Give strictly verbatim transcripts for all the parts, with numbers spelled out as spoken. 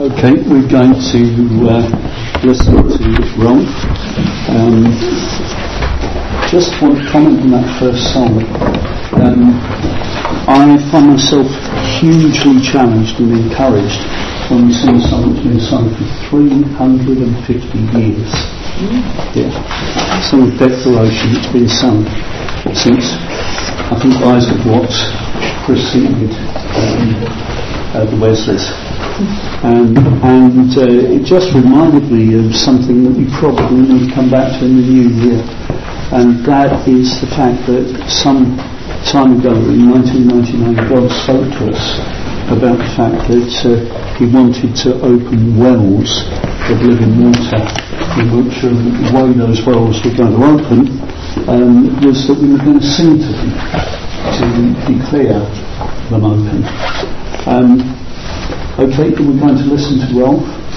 Okay, we're going to uh, listen to Rolf. Um, just want to comment on that first song. Um, I find myself hugely challenged and encouraged when we sing a song that's been sung for three hundred fifty years. Yeah, some declaration that's been sung since, I think, Isaac Watts preceded um, uh, the Wesleys. Um, and uh, it just reminded me of something that we probably need to come back to in the new year, and that is the fact that some time ago in nineteen ninety-nine God spoke to us about the fact that uh, he wanted to open wells of living water, in which uh, the way those wells were going to open um, was that we were going to sing to them to declare them open. Um, Okay, we're going to listen to Rolf.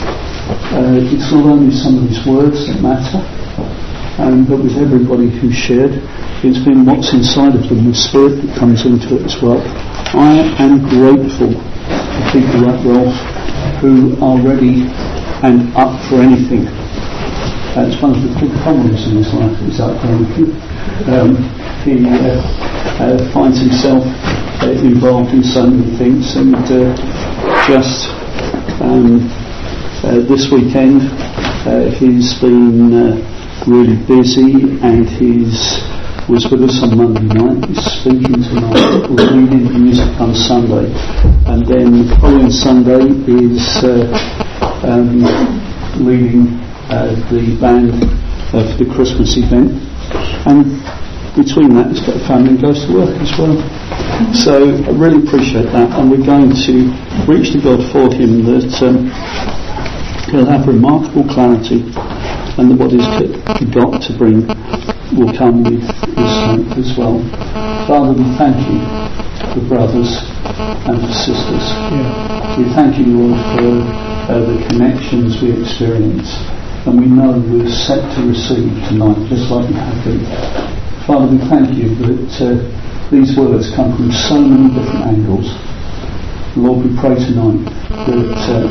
Uh, it's not only some of his words that matter, um, but with everybody who shared, it's been what's inside of them, the spirit that comes into it as well. I am grateful for people like Rolf who are ready and up for anything. That's one of the big problems in his life, is up for anything. Um, he uh, uh, finds himself uh, involved in so many things, and uh, just um, uh, this weekend uh, he's been uh, really busy, and he's was with us on Monday night, he's speaking tonight, we're reading music on Sunday, and then the following Sunday is uh, um, leading uh, the band uh, for the Christmas event, and between that he's got a family and goes to work as well. So I really appreciate that, and we're going to reach to God for him that um, he'll have remarkable clarity, and that what he's got to bring will come with his strength as well. Father, we thank you for brothers and for sisters. Yeah. We thank you, Lord, for uh, the connections we experience, and we know we're set to receive tonight, just like we have been. Father, we thank you that uh, these words come from so many different angles. Lord, we pray tonight that uh,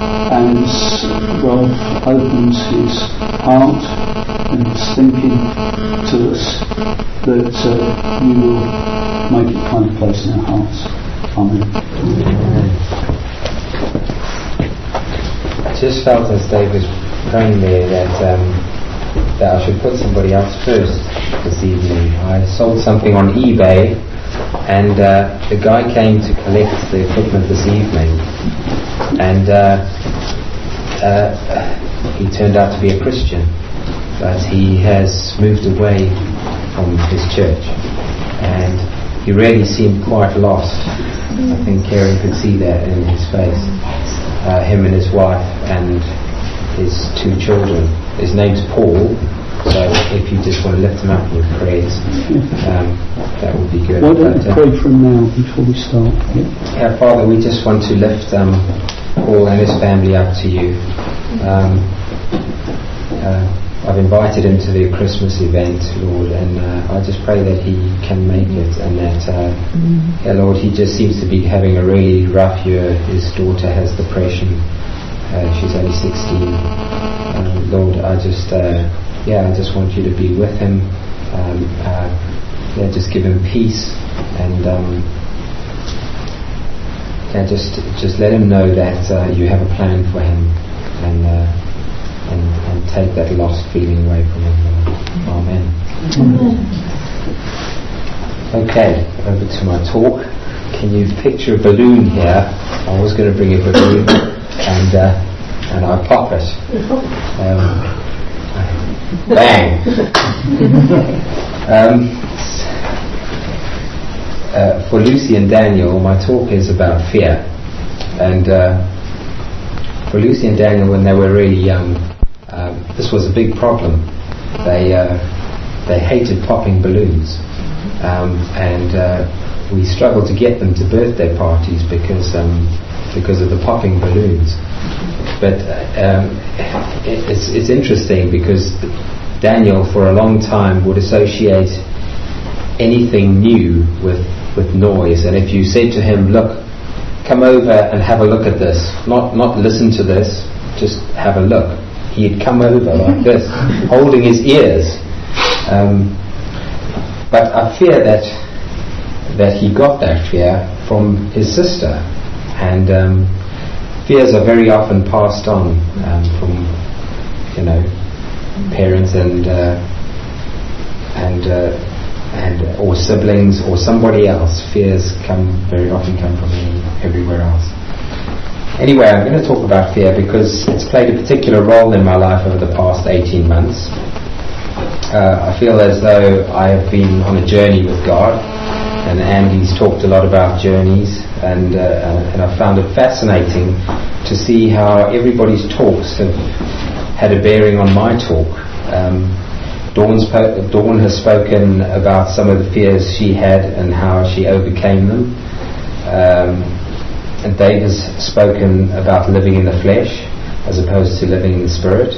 as Rolf opens his heart and his thinking to us, that uh, you will make it find a place in our hearts. Amen. I just felt as Dave was praying there that um, that I should put somebody else first this evening. I sold something on eBay, and uh, the guy came to collect the equipment this evening, and uh, uh, he turned out to be a Christian, but he has moved away from his church, and he really seemed quite lost. I think Karen could see that in his face. Uh, him and his wife and his two children. His name's Paul, so if you just want to lift him up with prayers, um, that would be good. Why don't but, we uh, pray for him now before we start? Yeah. Yeah, Father, we just want to lift um, Paul and his family up to you. Um, uh, I've invited him to the Christmas event, Lord, and uh, I just pray that he can make it, and that, uh, yeah, Lord, he just seems to be having a really rough year. His daughter has depression. Uh, she's only sixteen. Um, Lord, I just, uh, yeah, I just want you to be with him. Um, uh, yeah, just give him peace, and um, yeah, just, just let him know that uh, you have a plan for him, and, uh, and and take that lost feeling away from him. Lord. Amen. Amen. Okay, over to my talk. Can you picture a balloon here? I was going to bring a balloon. And uh, and I pop it. Um, bang! um, uh, for Lucy and Daniel, my talk is about fear. And uh, for Lucy and Daniel, when they were really young, um, this was a big problem. They uh, they hated popping balloons, um, and uh, we struggled to get them to birthday parties because. Um, because of the popping balloons. But um, it, it's, it's interesting because Daniel for a long time would associate anything new with, with noise, and if you said to him, look, come over and have a look at this. Not not listen to this, just have a look. He'd come over like this, holding his ears. Um, but I fear that that he got that fear from his sister. And um, fears are very often passed on um, from, you know, parents and uh, and uh, and or siblings or somebody else. Fears come very often come from everywhere else. Anyway, I'm going to talk about fear because it's played a particular role in my life over the past eighteen months. Uh, I feel as though I have been on a journey with God, and Andy's talked a lot about journeys, and uh, and I found it fascinating to see how everybody's talks have had a bearing on my talk. Um, Dawn's po- Dawn has spoken about some of the fears she had and how she overcame them. Um, and Dave has spoken about living in the flesh as opposed to living in the spirit.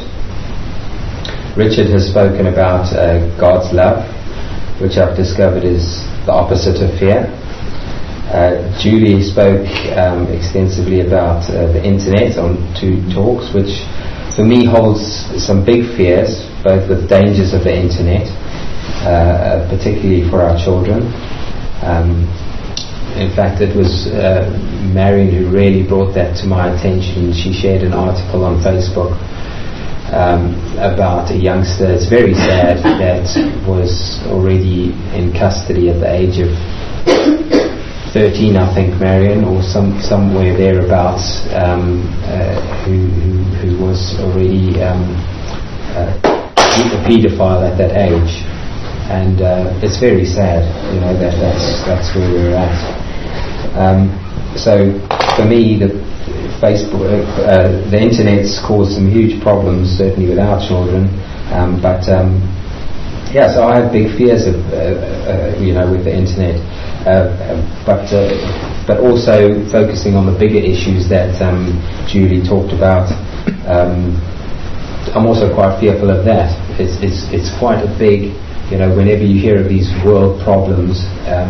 Richard has spoken about uh, God's love, which I've discovered is the opposite of fear. Uh, Julie spoke um, extensively about uh, the internet on two talks, which for me holds some big fears, both with dangers of the internet, uh, particularly for our children. Um, in fact, it was uh, Marion who really brought that to my attention. She shared an article on Facebook um, about a youngster, it's very sad, that was already in custody at the age of thirteen, I think, Marion, or some somewhere thereabouts, um, uh, who, who who was already um, uh, a paedophile at that age, and uh, it's very sad, you know, that that's that's where we're at. Um, so for me, the Facebook, uh, the internet's caused some huge problems, certainly with our children, um, but um, yeah, so I have big fears of, uh, uh, you know, with the internet. Uh, but uh, but also focusing on the bigger issues that um, Julie talked about. Um, I'm also quite fearful of that. It's it's it's quite a big, you know, whenever you hear of these world problems, um,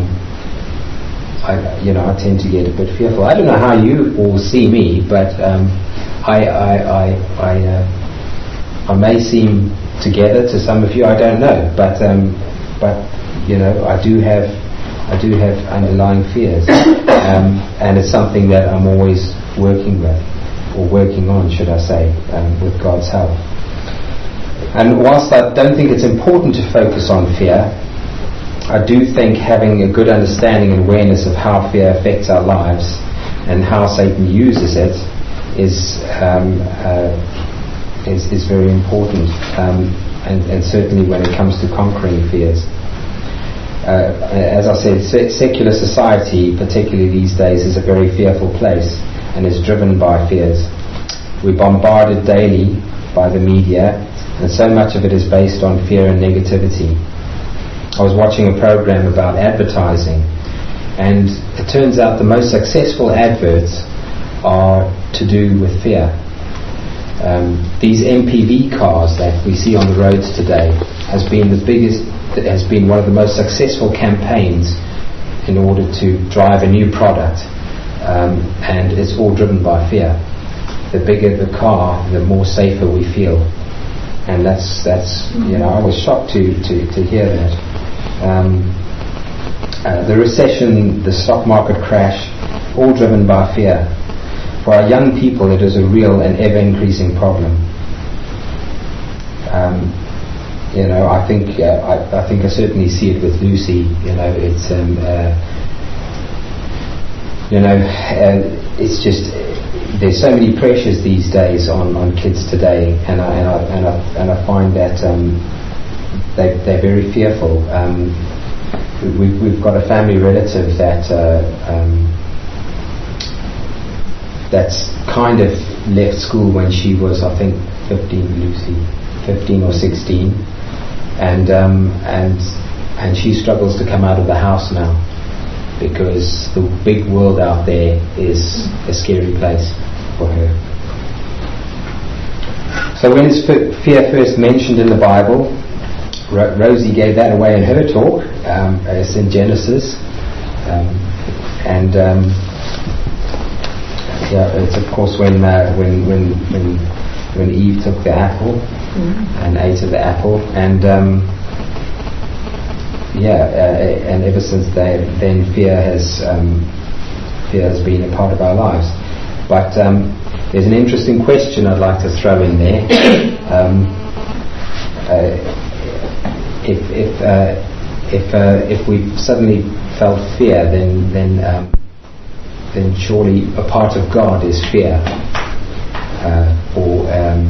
I you know I tend to get a bit fearful. I don't know how you all see me, but um, I I I I, uh, I may seem together to some of you. I don't know, but um, but you know I do have. I do have underlying fears, um, and it's something that I'm always working with, or working on, should I say, um, with God's help. And whilst I don't think it's important to focus on fear, I do think having a good understanding and awareness of how fear affects our lives and how Satan uses it is um, uh, is, is very important, um, and, and certainly when it comes to conquering fears. Uh, as I said, se- secular society, particularly these days, is a very fearful place and is driven by fears. We're bombarded daily by the media, and so much of it is based on fear and negativity. I was watching a program about advertising, and it turns out the most successful adverts are to do with fear. Um, these M P V cars that we see on the roads today has been the biggest It has been one of the most successful campaigns in order to drive a new product, um, and it's all driven by fear. The bigger the car, the more safer we feel, and that's that's you know I was shocked to to, to hear that. Um, uh, the recession, the stock market crash, all driven by fear. For our young people, it is a real and ever increasing problem. Um, You know, I think uh, I, I think I certainly see it with Lucy. You know, it's um, uh, you know, uh, it's just uh, there's so many pressures these days on, on kids today, and I and I and I, and I find that um, they they're very fearful. Um, we've we've got a family relative that uh, um, that's kind of left school when she was, I think, fifteen, Lucy, fifteen or sixteen. And um, and and she struggles to come out of the house now because the big world out there is a scary place for her. So when is fear first mentioned in the Bible? Ro- Rosie gave that away in her talk. Um, it's in Genesis, um, and um, yeah, it's of course when uh, when when when when Eve took the apple mm-hmm. and ate of the apple, and um, yeah, uh, and ever since they, then fear has um, fear has been a part of our lives. But um, there's an interesting question I'd like to throw in there. um, uh, if if uh, if uh, if we suddenly felt fear, then then um, then surely a part of God is fear. Uh, or um,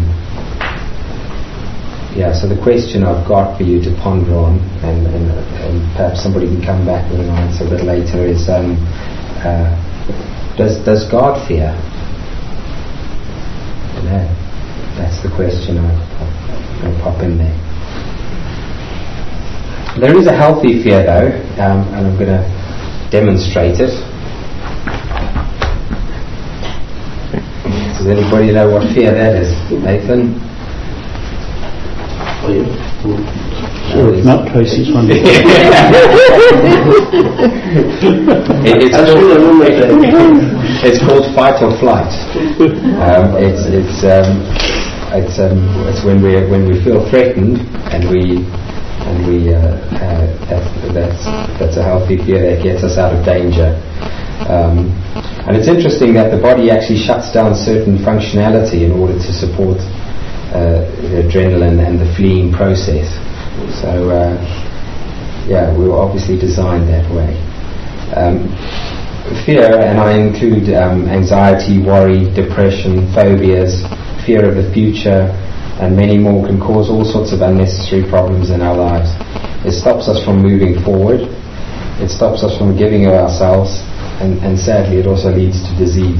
yeah. So the question I've got for you to ponder on, and, and, and perhaps somebody can come back with an answer a bit later, is um, uh, does does God fear? No, that's the question I, I'm going to pop in there. There is a healthy fear though, um, and I'm going to demonstrate it. Does anybody know what fear that is? Nathan? Oh, yeah. Sure, if not, Casey's one. it, it's, called, it's called fight or flight. Um, it's it's um, it's um, it's when we when we feel threatened and we and we uh, uh, that, that's that's a healthy fear that gets us out of danger. Um, and it's interesting that the body actually shuts down certain functionality in order to support uh, the adrenaline and the fleeing process. So, uh, yeah, we were obviously designed that way. Um, fear, and I include um, anxiety, worry, depression, phobias, fear of the future, and many more, can cause all sorts of unnecessary problems in our lives. It stops us from moving forward. It stops us from giving of ourselves. And, and sadly it also leads to disease.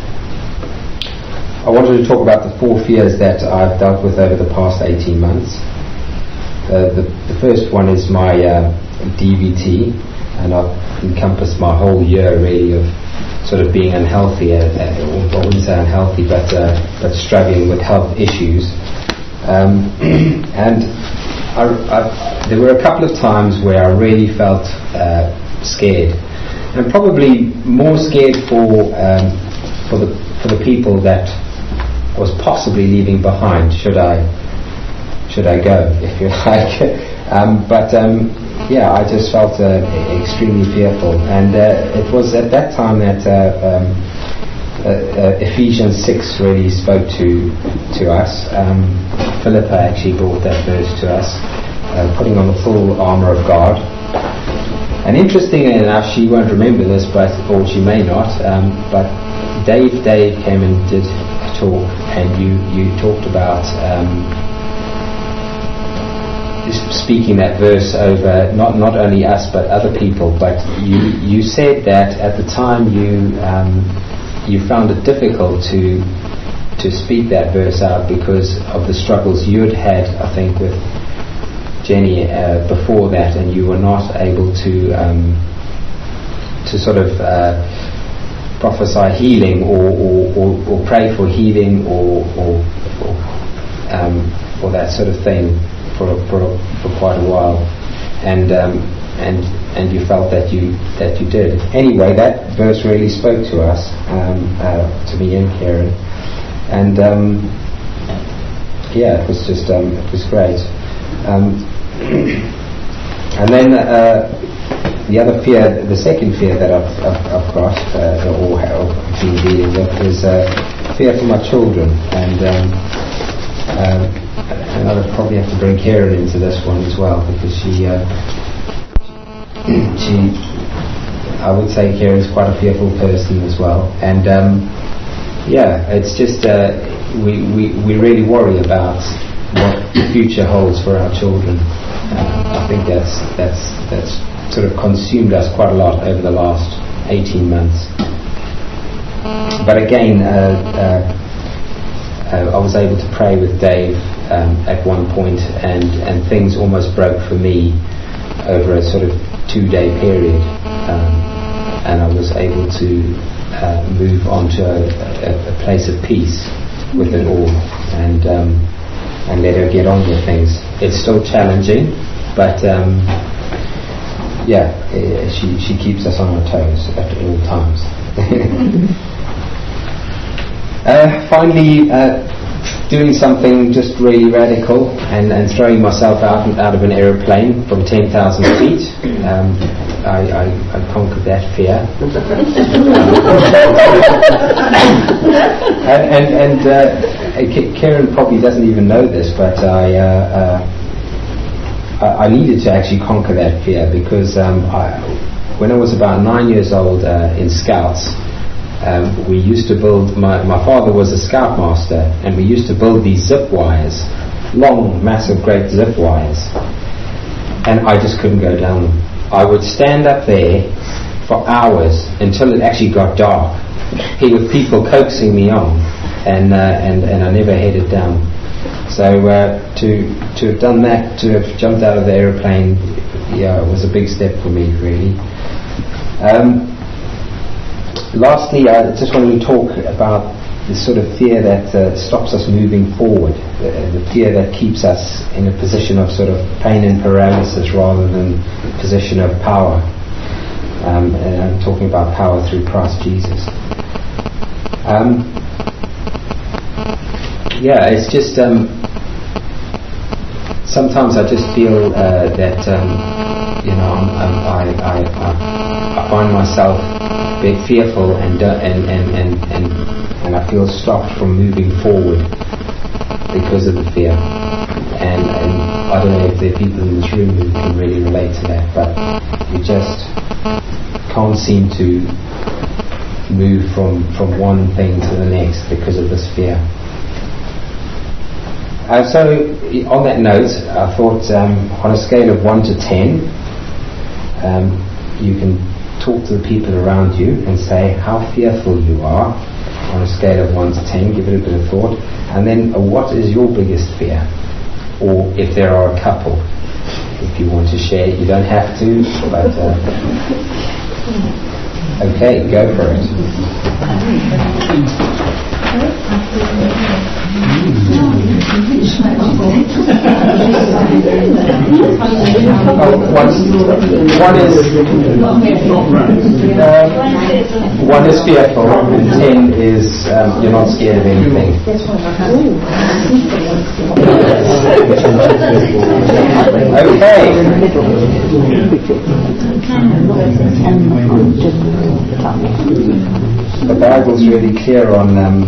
I wanted to talk about the four fears that I've dealt with over the past eighteen months. Uh, the, the first one is my uh, D V T, and I've encompassed my whole year really of sort of being unhealthy, uh, uh, I wouldn't say unhealthy, but uh, but struggling with health issues. Um, and I, I, there were a couple of times where I really felt uh, scared. And probably more scared for um, for the for the people that I was possibly leaving behind. Should I should I go, if you like? um, but um, yeah, I just felt uh, extremely fearful, and uh, it was at that time that uh, um, uh, uh, Ephesians six really spoke to to us. Um, Philippa actually brought that verse to us, uh, putting on the full armour of God. And interestingly enough, she won't remember this, but or she may not. Um, but Dave, Dave came and did a talk, and you you talked about um, speaking that verse over not not only us but other people. But you you said that at the time you um, you found it difficult to to speak that verse out because of the struggles you had had, I think, with Jenny uh, before that, and you were not able to um, to sort of uh, prophesy healing or, or, or, or pray for healing or or, or, um, or that sort of thing for for, for quite a while, and um, and and you felt that you that you did. Anyway, that verse really spoke to us, um, uh, to me and Karen, and um, yeah, it was just um, it was great. Um, and then uh, the other fear, the second fear that I've, I've, I've got, uh, or have been dealing with, is uh, fear for my children. And, um, um, and I'll probably have to bring Karen into this one as well, because she, uh, she, I would say Karen's quite a fearful person as well. And um, yeah, it's just uh, we, we we really worry about what the future holds for our children. Uh, I think that's that's that's sort of consumed us quite a lot over the last eighteen months. But again, uh, uh, uh, I was able to pray with Dave um, at one point, and, and things almost broke for me over a sort of two-day period, um, and I was able to uh, move on to a, a, a place of peace with it all, and um, and let her get on with things. It's still challenging, but um, yeah, uh, she she keeps us on our toes at all times. Uh, finally, uh, doing something just really radical and, and throwing myself out out of an aeroplane from ten thousand feet. Um, I, I, I conquered that fear. and and, and uh, Karen probably doesn't even know this, but I, uh, uh, I I needed to actually conquer that fear because um, I, when I was about nine years old uh, in Scouts, Um, we used to build, my, my father was a scoutmaster, and we used to build these zip wires, long, massive, great zip wires, and I just couldn't go down them. I would stand up there for hours until it actually got dark, here with people coaxing me on, and uh, and, and I never headed down. So uh, to to have done that, to have jumped out of the aeroplane, yeah, it was a big step for me, really. Um, Lastly, I just wanted to talk about the sort of fear that uh, stops us moving forward, the, the fear that keeps us in a position of sort of pain and paralysis rather than a position of power. Um, and I'm talking about power through Christ Jesus. Um, yeah, it's just um, sometimes I just feel uh, that um, you know I'm, I'm, I, I, I, I find myself a bit fearful and, uh, and, and, and, and, and I feel stopped from moving forward because of the fear. And, and I don't know if there are people in this room who can really relate to that, but you just can't seem to move from, from one thing to the next because of this fear. Uh, so on that note, I thought um, on a scale of one to ten, um, you can talk to the people around you and say how fearful you are on a scale of one to ten. Give it a bit of thought, and then uh, what is your biggest fear, or if there are a couple, if you want to share. You don't have to, but uh, okay, go for it. Oh, one, one is uh, one is fearful, and ten is um, you're not scared of anything. Okay. The Bible's really clear on um,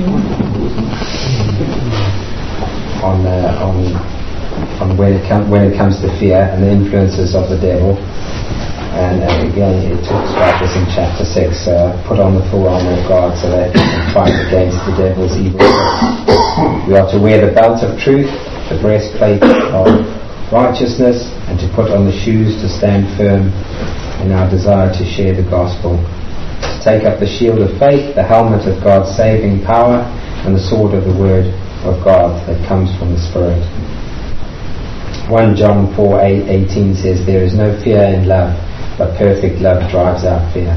on uh, on on when it comes when it comes to fear and the influences of the devil. And uh, again, it talks about this in chapter six. Uh, put on the full armor of God so that you can fight against the devil's evil. We are to wear the belt of truth, the breastplate of righteousness, and to put on the shoes to stand firm in our desire to share the gospel. To take up the shield of faith, the helmet of God's saving power, and the sword of the word of God that comes from the Spirit. First John four eighteen says, "There is no fear in love, but perfect love drives out fear."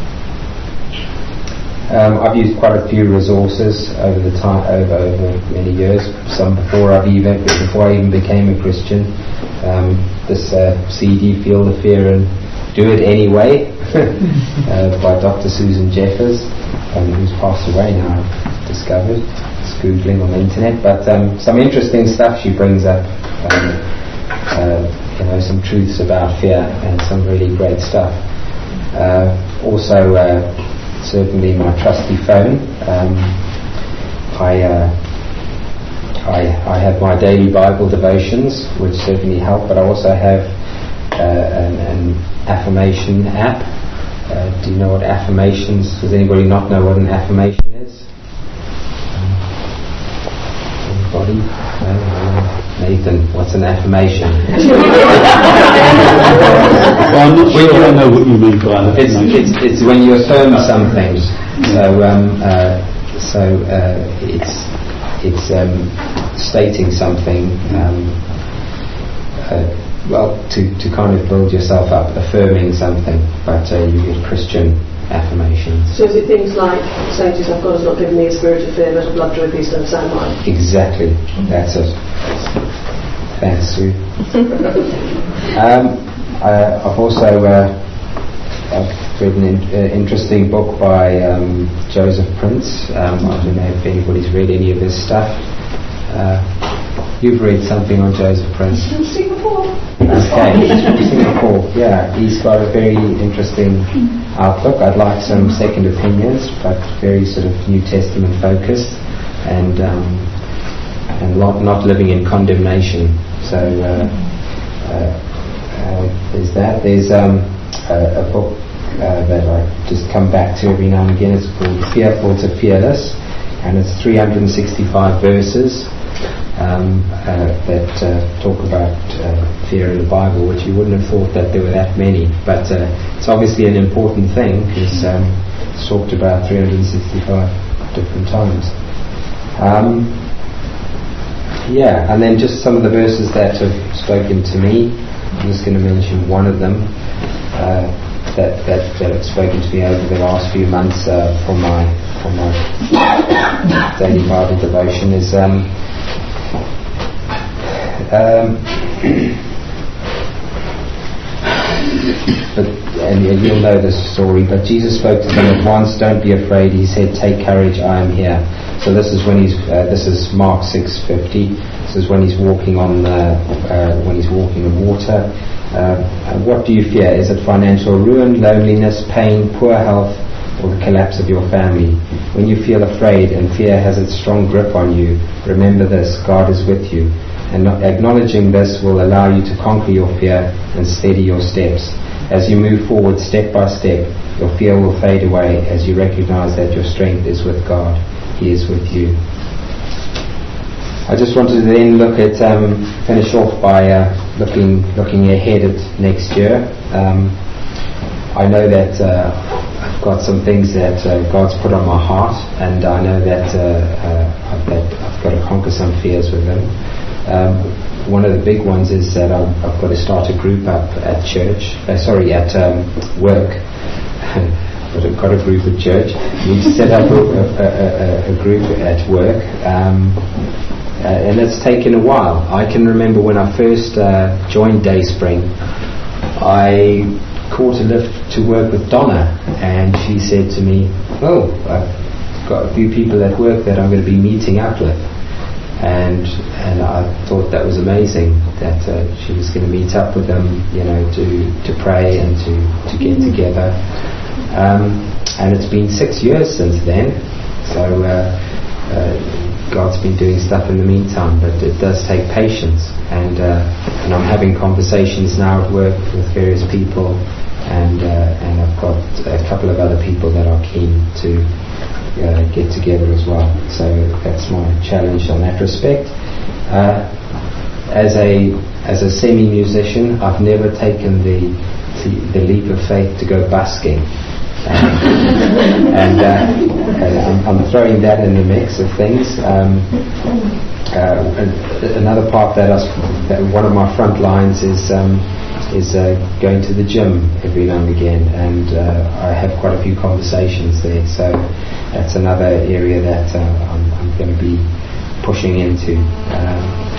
Um, I've used quite a few resources over the time, over, over many years. Some before I've even before I even became a Christian. Um, this uh, C D, "Feel the Fear and Do It Anyway," uh, by Doctor Susan Jeffers, um, who's passed away now, I've discovered. Just googling on the internet, but um, some interesting stuff she brings up. Um, Uh, you know, some truths about fear and some really great stuff. Uh, also, uh, certainly my trusty phone. Um, I, uh, I I have my daily Bible devotions, which certainly help. But I also have uh, an, an affirmation app. Uh, do you know what affirmations? Does anybody not know what an affirmation is? Anybody? No, no. Nathan, what's an affirmation? Well, I'm not sure I know what you mean by that. It's, it's, it's when you affirm something. So, um, uh, so uh, it's it's um, stating something. Um, uh, well, to, to kind of build yourself up, affirming something. But uh, you get Christian affirmations. So is it things like saying to yourself, "God has not given me a spirit of fear, but of love, joy, peace, and a sound mind"? Exactly. That's it. Thanks, Sue. um, I, I've also uh, I've read an in, uh, interesting book by um, Joseph Prince. Um, I don't know if anybody's read any of his stuff. Uh, you've read something on Joseph Prince. He's from Singapore. Okay, he's from Singapore. Yeah, he's got a very interesting outlook. I'd like some second opinions, but very sort of New Testament focused, and um, and not not living in condemnation. So uh, uh, uh, there's that. There's um, a, a book uh, that I just come back to every now and again. It's called Fearful to Fearless, and it's three hundred sixty-five verses um, uh, that uh, talk about uh, fear in the Bible, which you wouldn't have thought that there were that many. But uh, it's obviously an important thing, because um, it's talked about three hundred sixty-five different times. Um, yeah, and then just some of the verses that have spoken to me. I'm just going to mention one of them uh, that, that that have spoken to me over the last few months uh, from my from my daily Bible devotion is um, um, but and you'll know this story. But Jesus spoke to them at once. Don't be afraid. He said, "Take courage. I am here." So this is when he's. Uh, this is Mark six fifty. This is when he's walking on the, uh, when he's walking on water. Uh, what do you fear? Is it financial ruin, loneliness, pain, poor health, or the collapse of your family? When you feel afraid and fear has its strong grip on you, remember this: God is with you. And not acknowledging this will allow you to conquer your fear and steady your steps. As you move forward step by step, your fear will fade away as you recognize that your strength is with God. He is with you. I just wanted to then look at, um, finish off by uh, looking looking ahead at next year. Um, I know that uh, I've got some things that uh, God's put on my heart, and I know that, uh, uh, I've, that I've got to conquer some fears with Him. Um, one of the big ones is that I've, I've got to start a group up at church, uh, sorry, at um, work. I've got a group at church. We need to set up a, a, a, a group at work, um, uh, and it's taken a while. I can remember when I first uh, joined Dayspring, I caught a lift to work with Donna, and she said to me, "Oh, I've got a few people at work that I'm going to be meeting up with." And and I thought that was amazing, that uh, she was going to meet up with them, you know, to, to pray and to, to get together. Um, and it's been six years since then, so uh, uh, God's been doing stuff in the meantime, but it does take patience. And uh, and I'm having conversations now at work with various people, and uh, and I've got a couple of other people that are keen to Uh, get together as well. So that's my challenge on that respect. Uh, as a as a semi-musician, I've never taken the the leap of faith to go busking, um, and, uh, and I'm, I'm throwing that in the mix of things. Um, uh, another part that, I, that one of my front lines is um, is uh, going to the gym every now and again, and uh, I have quite a few conversations there. So that's another area that uh, I'm, I'm going to be pushing into. Um,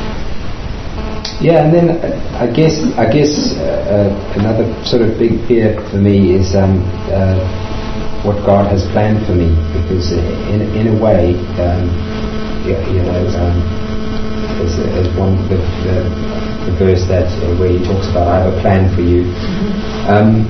yeah, and then uh, I guess I guess uh, uh, another sort of big fear for me is um, uh, what God has planned for me, because in in a way, um, you, you know, um, as, as one the, the, the verse that uh, where He talks about, "I have a plan for you." Um,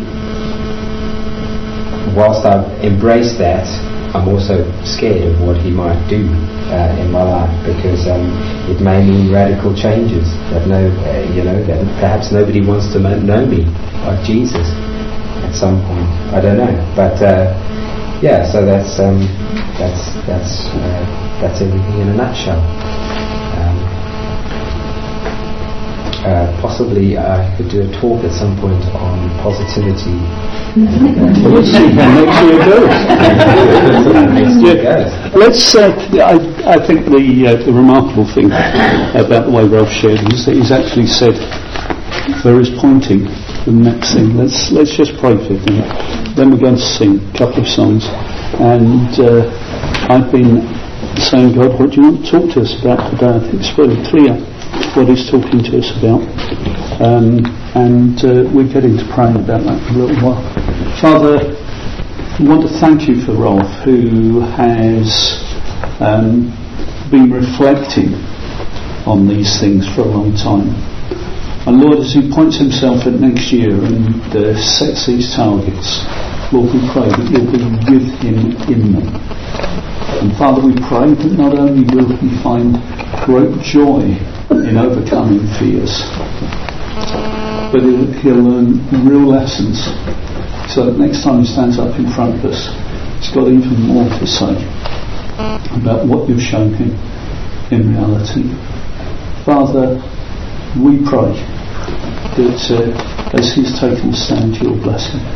whilst I've embraced that, I'm also scared of what He might do uh, in my life, because um, it may mean radical changes that no, uh, you know, that perhaps nobody wants to know me like Jesus at some point. I don't know, but uh, yeah. So that's um, that's that's uh, that's everything in a nutshell. Um, uh, possibly I could do a talk at some point on positivity. Let's see how next year goes. Next year goes. Let's. Uh, I, I think the uh, the remarkable thing about the way Ralph shared is that he's actually said there is pointing the next thing. Let's let's just pray for him. Then we're going to sing a couple of songs, and uh, I've been saying, God, what do you want to talk to us about today? I think it's very clear what He's talking to us about. Um, and uh, we're getting to praying about that in a little while. Father, I want to thank you for Rolf, who has um, been reflecting on these things for a long time. And Lord, as he points himself at next year and uh, sets these targets, Lord, we pray that you'll be with him in them. And Father, we pray that not only will he find great joy in overcoming fears, but he'll learn real lessons, so that next time he stands up in front of us, he's got even more to say about what you've shown him in reality. Father, we pray that uh, as he's taken a stand, you'll bless him.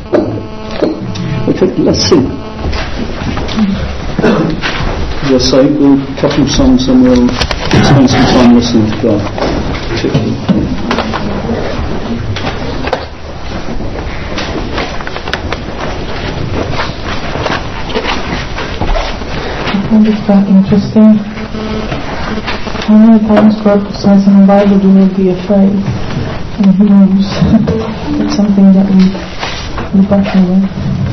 Okay, let's sing. As I say, we'll a couple of songs and we'll spend some time listening to God. I find it quite interesting how many times God says in the Bible, do not be afraid, and he knows it's something that we, we battle with.